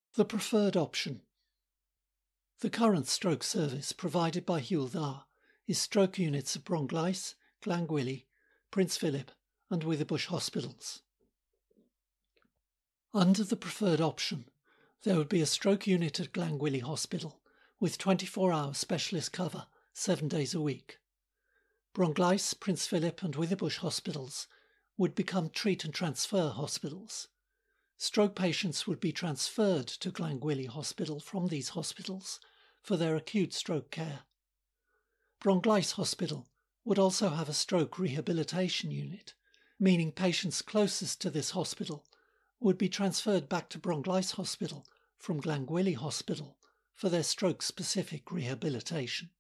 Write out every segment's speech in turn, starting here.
The preferred option. The current stroke service provided by Hywel Dda is stroke units at Bronglais, Glangwili, Prince Philip and Withybush hospitals. Under the preferred option, there would be a stroke unit at Glangwili Hospital with 24-hour specialist cover 7 days a week. Bronglais, Prince Philip and Withybush hospitals would become treat and transfer hospitals. Stroke patients would be transferred to Glangwili Hospital from these hospitals for their acute stroke care. Bronglais Hospital would also have a stroke rehabilitation unit, meaning patients closest to this hospital would be transferred back to Bronglais Hospital from Glangwili Hospital for their stroke-specific rehabilitation.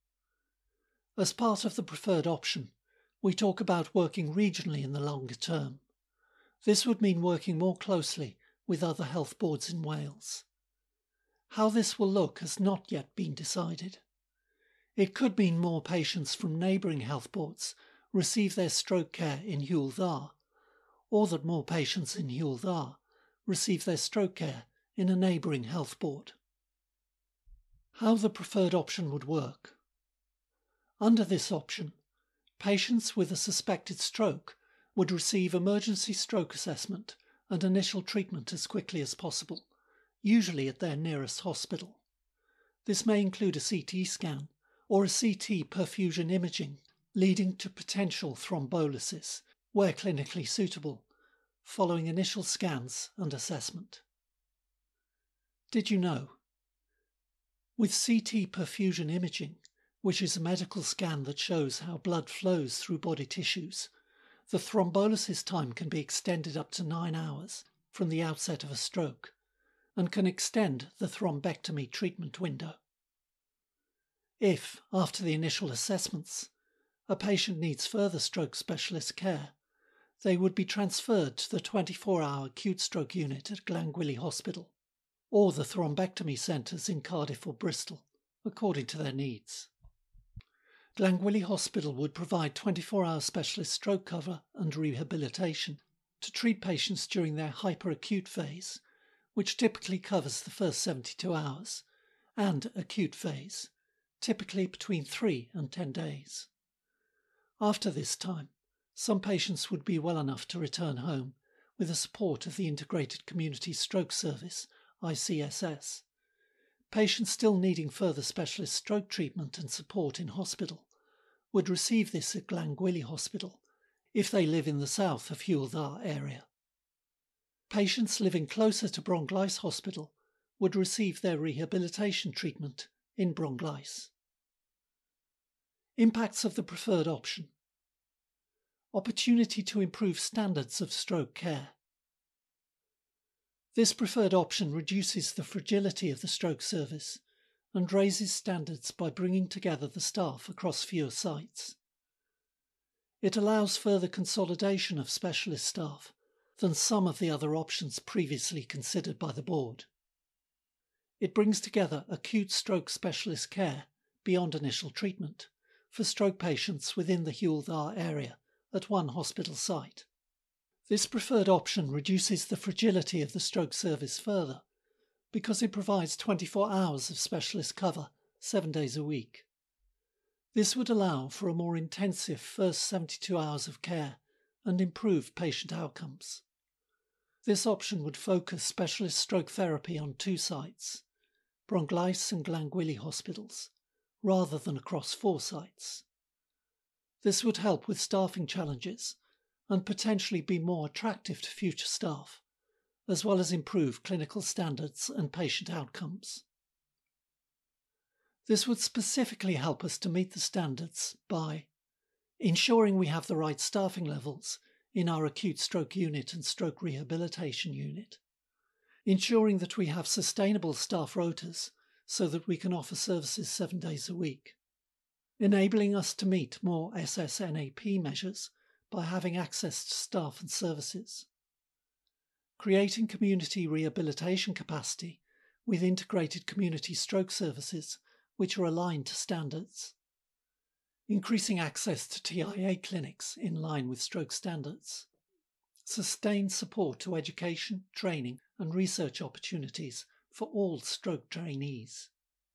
As part of the preferred option, we talk about working regionally in the longer term. This would mean working more closely with other health boards in Wales. How this will look has not yet been decided. It could mean more patients from neighbouring health boards receive their stroke care in Hywel Dda, or that more patients in Hywel Dda receive their stroke care in a neighbouring health board. How the preferred option would work. Under this option, patients with a suspected stroke would receive emergency stroke assessment and initial treatment as quickly as possible, usually at their nearest hospital. This may include a CT scan or a CT perfusion imaging leading to potential thrombolysis, where clinically suitable, following initial scans and assessment. Did you know? With CT perfusion imaging, which is a medical scan that shows how blood flows through body tissues, the thrombolysis time can be extended up to 9 hours from the outset of a stroke and can extend the thrombectomy treatment window. If, after the initial assessments, a patient needs further stroke specialist care, they would be transferred to the 24-hour acute stroke unit at Glangwili Hospital or the thrombectomy centres in Cardiff or Bristol, according to their needs. Glangwili Hospital would provide 24-hour specialist stroke cover and rehabilitation to treat patients during their hyperacute phase, which typically covers the first 72 hours, and acute phase, typically between 3 and 10 days. After this time, some patients would be well enough to return home with the support of the Integrated Community Stroke Service, ICSS. Patients still needing further specialist stroke treatment and support in hospital would receive this at Glangwili Hospital if they live in the south of Hywel Dda area. Patients living closer to Bronglais Hospital would receive their rehabilitation treatment in Bronglais. Impacts of the preferred option. Opportunity to improve standards of stroke care. This preferred option reduces the fragility of the stroke service and raises standards by bringing together the staff across fewer sites. It allows further consolidation of specialist staff than some of the other options previously considered by the board. It brings together acute stroke specialist care beyond initial treatment for stroke patients within the Hywel Dda area at one hospital site. This preferred option reduces the fragility of the stroke service further because it provides 24 hours of specialist cover 7 days a week. This would allow for a more intensive first 72 hours of care and improve patient outcomes. This option would focus specialist stroke therapy on 2 sites, Bronglais and Glangwili hospitals, rather than across 4 sites. This would help with staffing challenges and potentially be more attractive to future staff, as well as improve clinical standards and patient outcomes. This would specifically help us to meet the standards by ensuring we have the right staffing levels in our acute stroke unit and stroke rehabilitation unit, ensuring that we have sustainable staff rotas so that we can offer services 7 days a week, enabling us to meet more SSNAP measures by having access to staff and services, creating community rehabilitation capacity with integrated community stroke services which are aligned to standards, increasing access to TIA clinics in line with stroke standards, sustained support to education, training and research opportunities for all stroke trainees.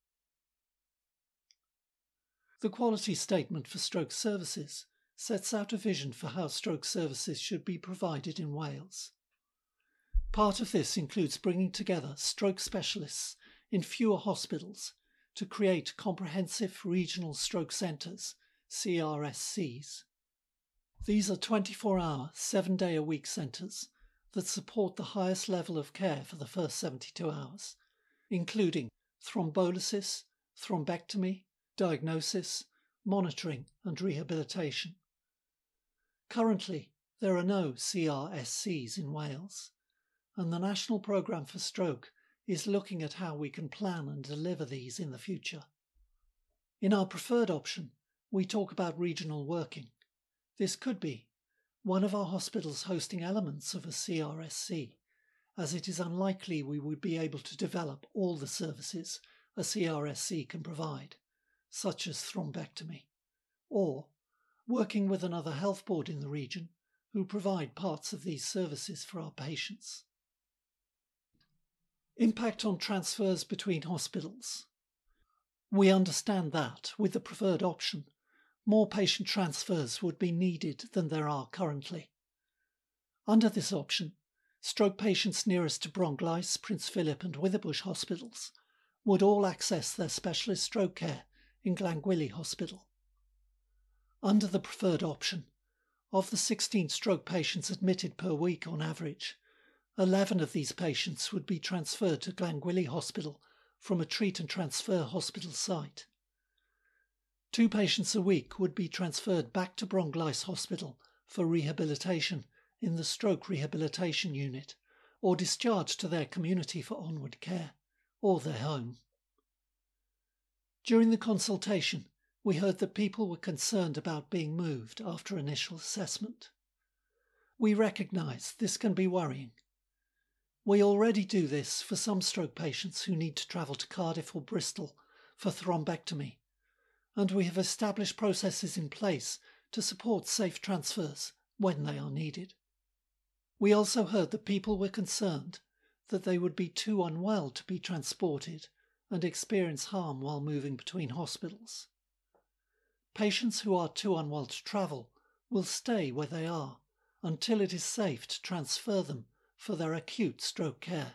The Quality Statement for Stroke Services sets out a vision for how stroke services should be provided in Wales. Part of this includes bringing together stroke specialists in fewer hospitals to create comprehensive regional stroke centres, CRSCs. These are 24-hour, 7-day-a-week centres that support the highest level of care for the first 72 hours, including thrombolysis, thrombectomy, diagnosis, monitoring and rehabilitation. Currently, there are no CRSCs in Wales, and the National Programme for Stroke is looking at how we can plan and deliver these in the future. In our preferred option, we talk about regional working. This could be one of our hospitals hosting elements of a CRSC, as it is unlikely we would be able to develop all the services a CRSC can provide, such as thrombectomy, or working with another health board in the region who provide parts of these services for our patients. Impact on transfers between hospitals. We understand that, with the preferred option, more patient transfers would be needed than there are currently. Under this option, stroke patients nearest to Bronglais, Prince Philip and Withybush hospitals would all access their specialist stroke care in Glangwili Hospital. Under the preferred option, of the 16 stroke patients admitted per week on average, 11 of these patients would be transferred to Glangwili Hospital from a treat and transfer hospital site. 2 patients a week would be transferred back to Bronglais Hospital for rehabilitation in the stroke rehabilitation unit, or discharged to their community for onward care, or their home. During the consultation, we heard that people were concerned about being moved after initial assessment. We recognise this can be worrying. We already do this for some stroke patients who need to travel to Cardiff or Bristol for thrombectomy, and we have established processes in place to support safe transfers when they are needed. We also heard that people were concerned that they would be too unwell to be transported and experience harm while moving between hospitals. Patients who are too unwell to travel will stay where they are until it is safe to transfer them for their acute stroke care.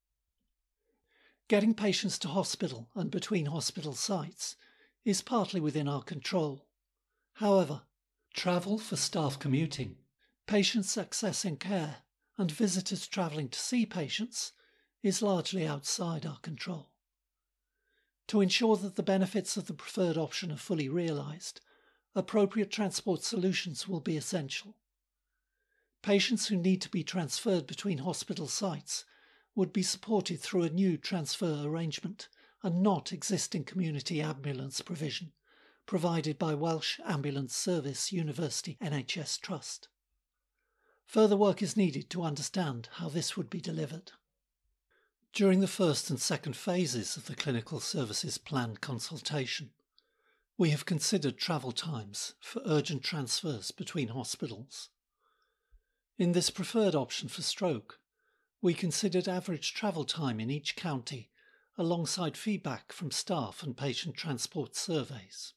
Getting patients to hospital and between hospital sites is partly within our control. However, travel for staff commuting, patients accessing care, and visitors travelling to see patients is largely outside our control. To ensure that the benefits of the preferred option are fully realised, appropriate transport solutions will be essential. Patients who need to be transferred between hospital sites would be supported through a new transfer arrangement and not existing community ambulance provision provided by Welsh Ambulance Service University NHS Trust. Further work is needed to understand how this would be delivered. During the first and second phases of the Clinical Services Plan consultation, we have considered travel times for urgent transfers between hospitals. In this preferred option for stroke, we considered average travel time in each county alongside feedback from staff and patient transport surveys.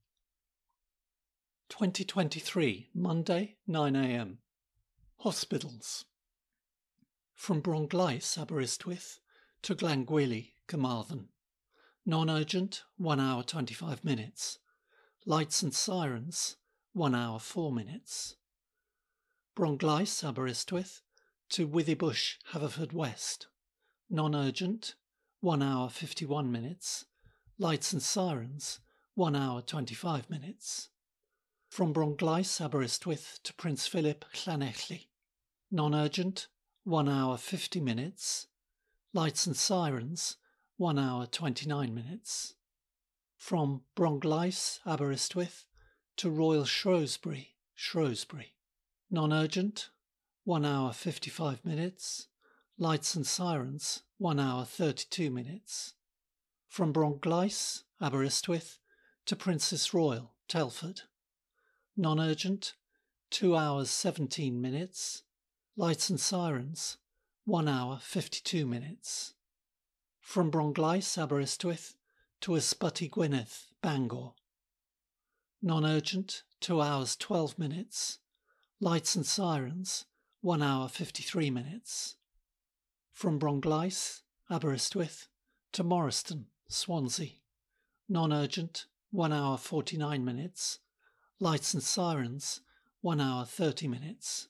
2023, Monday, 9 a.m. Hospitals. From Bronglais, Aberystwyth, to Glangwili, Carmarthen. Non-urgent, 1 hour 25 minutes. Lights and sirens, 1 hour 4 minutes. Bronglais, Aberystwyth, to Withybush, Haverfordwest. Non-urgent, 1 hour 51 minutes. Lights and sirens, 1 hour 25 minutes. From Bronglais, Aberystwyth, to Prince Philip, Llanelli. Non-urgent, 1 hour 50 minutes. Lights and sirens, 1 hour 29 minutes. From Bronglais, Aberystwyth, to Royal Shrewsbury, Shrewsbury. Non-urgent, 1 hour 55 minutes. Lights and sirens, 1 hour 32 minutes. From Bronglais, Aberystwyth, to Princess Royal, Telford. Non-urgent, 2 hours 17 minutes. Lights and sirens, 1 hour 52 minutes. From Bronglais, Aberystwyth to Ysbyty Gwynedd, Bangor. Non-urgent, 2 hours 12 minutes. Lights and sirens, 1 hour 53 minutes. From Bronglais, Aberystwyth to Morriston, Swansea. Non-urgent, 1 hour 49 minutes. Lights and sirens, 1 hour 30 minutes.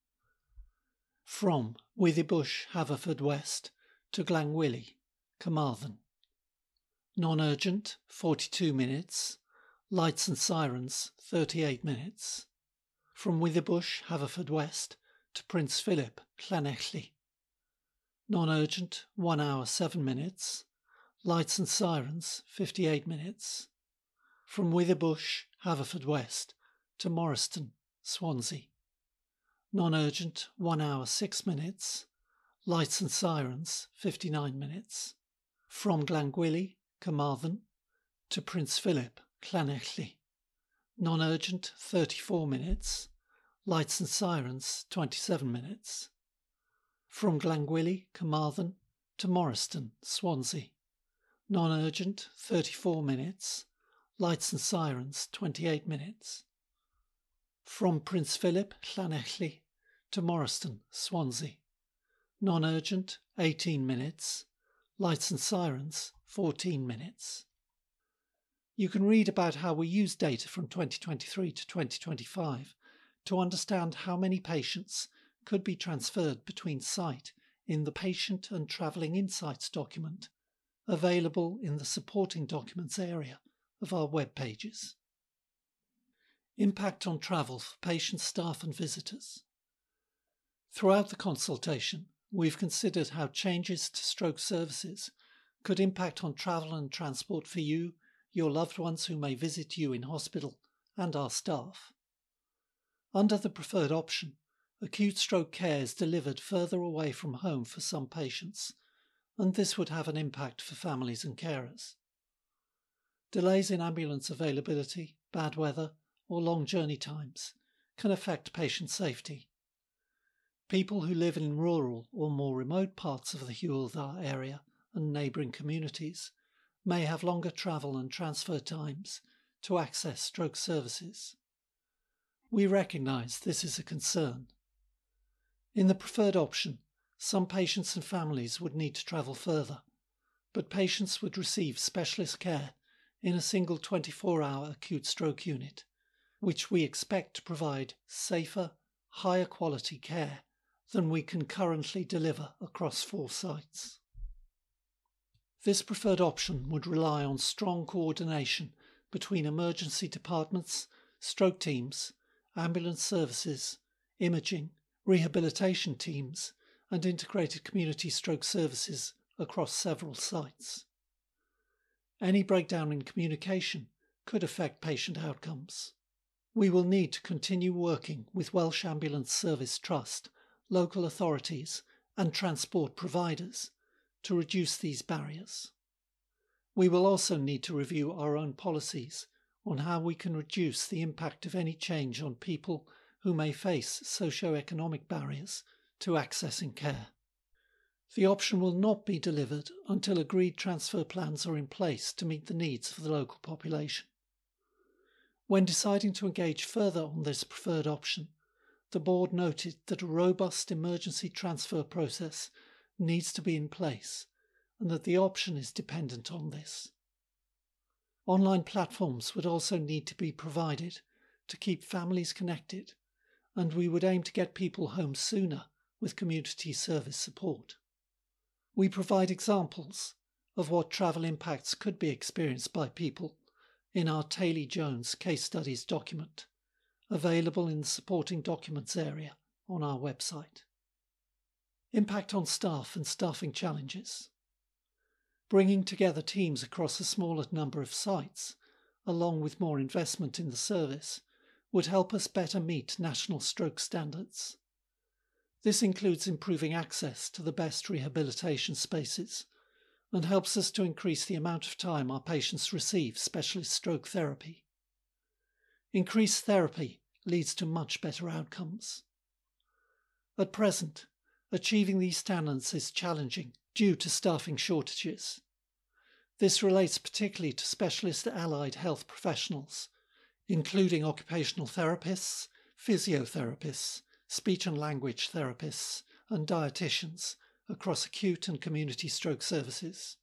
From Withybush, Haverfordwest to Glangwili, Carmarthen. Non-urgent, 42 minutes. Lights and sirens, 38 minutes. From Withybush, Haverfordwest to Prince Philip, Llanelli. Non-urgent, 1 hour 7 minutes. Lights and sirens, 58 minutes. From Withybush, Haverfordwest to Morriston, Swansea. Non-urgent, 1 hour 6 minutes. Lights and sirens, 59 minutes. From Glangwili, Carmarthen to Prince Philip, Llanelli. Non-urgent, 34 minutes. Lights and sirens, 27 minutes. From Glangwili, Carmarthen to Morriston, Swansea. Non-urgent, 34 minutes. Lights and sirens, 28 minutes. From Prince Philip, Llanelli to Morriston, Swansea. Non-urgent, 18 minutes. Lights and sirens, 14 minutes. You can read about how we use data from 2023 to 2025 to understand how many patients could be transferred between site in the Patient and Travelling Insights document, available in the Supporting Documents area of our web pages. Impact on travel for patients, staff and visitors. Throughout the consultation, we've considered how changes to stroke services could impact on travel and transport for you, your loved ones who may visit you in hospital, and our staff. Under the preferred option, acute stroke care is delivered further away from home for some patients, and this would have an impact for families and carers. Delays in ambulance availability, bad weather, or long journey times can affect patient safety. People who live in rural or more remote parts of the Hywel Dda area and neighbouring communities may have longer travel and transfer times to access stroke services. We recognise this is a concern. In the preferred option, some patients and families would need to travel further, but patients would receive specialist care in a single 24-hour acute stroke unit, which we expect to provide safer, higher quality care than we can currently deliver across 4 sites. This preferred option would rely on strong coordination between emergency departments, stroke teams, ambulance services, imaging, rehabilitation teams, and integrated community stroke services across several sites. Any breakdown in communication could affect patient outcomes. We will need to continue working with Welsh Ambulance Service Trust, local authorities and transport providers to reduce these barriers. We will also need to review our own policies on how we can reduce the impact of any change on people who may face socio-economic barriers to accessing care. The option will not be delivered until agreed transfer plans are in place to meet the needs of the local population. When deciding to engage further on this preferred option, the board noted that a robust emergency transfer process needs to be in place and that the option is dependent on this. Online platforms would also need to be provided to keep families connected, and we would aim to get people home sooner with community service support. We provide examples of what travel impacts could be experienced by people in our Taylor-Jones case studies document, available in the Supporting Documents area on our website. Impact on staff and staffing challenges. Bringing together teams across a smaller number of sites, along with more investment in the service, would help us better meet national stroke standards. This includes improving access to the best rehabilitation spaces and helps us to increase the amount of time our patients receive specialist stroke therapy. Increased therapy leads to much better outcomes. At present, achieving these standards is challenging due to staffing shortages. This relates particularly to specialist allied health professionals, including occupational therapists, physiotherapists, speech and language therapists, and dietitians across acute and community stroke services.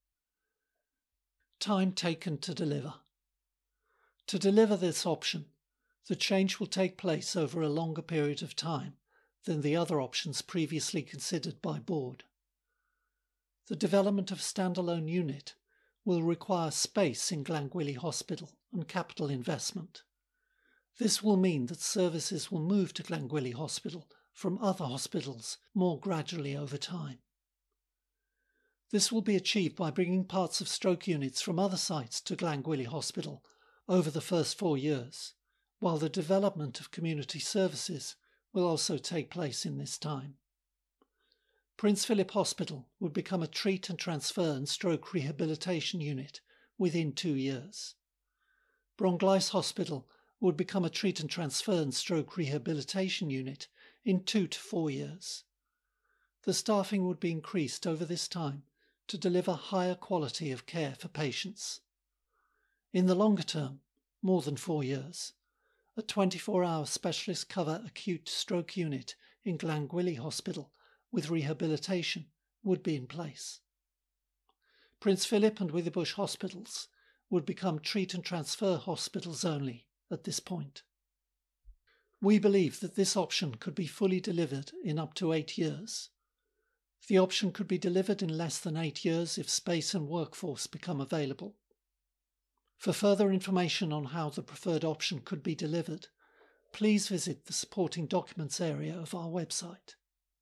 Time taken to deliver. To deliver this option, the change will take place over a longer period of time than the other options previously considered by board. The development of a standalone unit will require space in Glangwili Hospital and capital investment. This will mean that services will move to Glangwili Hospital from other hospitals more gradually over time. This will be achieved by bringing parts of stroke units from other sites to Glangwili Hospital over the first 4 years, while the development of community services will also take place in this time. Prince Philip Hospital would become a treat and transfer and stroke rehabilitation unit within 2 years. Brongleis Hospital would become a treat and transfer and stroke rehabilitation unit in 2 to 4 years. The staffing would be increased over this time to deliver higher quality of care for patients. In the longer term, more than 4 years, a 24-hour specialist cover acute stroke unit in Glangwili Hospital with rehabilitation would be in place. Prince Philip and Withybush hospitals would become treat and transfer hospitals only at this point. We believe that this option could be fully delivered in up to 8 years. The option could be delivered in less than 8 years if space and workforce become available. For further information on how the preferred option could be delivered, please visit the supporting documents area of our website.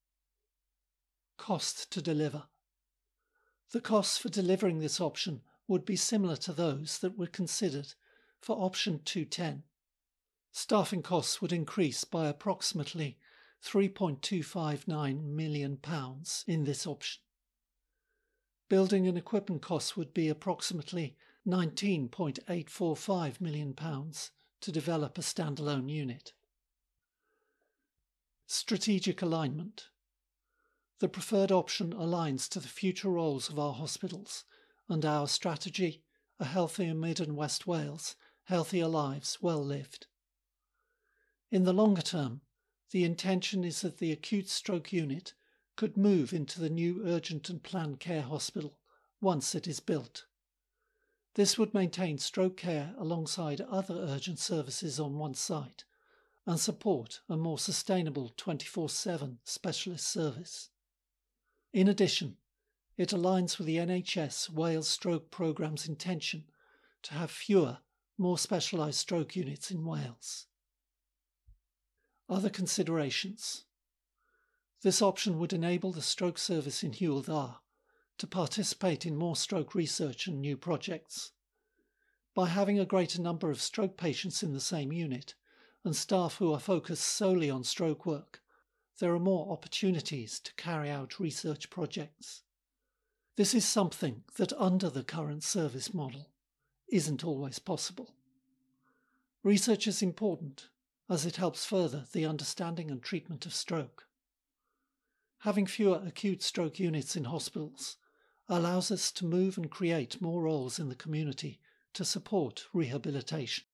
Cost to deliver. The costs for delivering this option would be similar to those that were considered for option 210. Staffing costs would increase by approximately £3.259 million in this option. Building and equipment costs would be approximately £19.845 million to develop a standalone unit. Strategic alignment. The preferred option aligns to the future roles of our hospitals and our strategy, a healthier Mid and West Wales, healthier lives well lived. In the longer term, the intention is that the acute stroke unit could move into the new urgent and planned care hospital once it is built. This would maintain stroke care alongside other urgent services on one site and support a more sustainable 24/7 specialist service. In addition, it aligns with the NHS Wales Stroke Programme's intention to have fewer, more specialised stroke units in Wales. Other considerations. This option would enable the stroke service in Hywel Dda to participate in more stroke research and new projects. By having a greater number of stroke patients in the same unit and staff who are focused solely on stroke work, there are more opportunities to carry out research projects. This is something that under the current service model isn't always possible. Research is important as it helps further the understanding and treatment of stroke. Having fewer acute stroke units in hospitals allows us to move and create more roles in the community to support rehabilitation.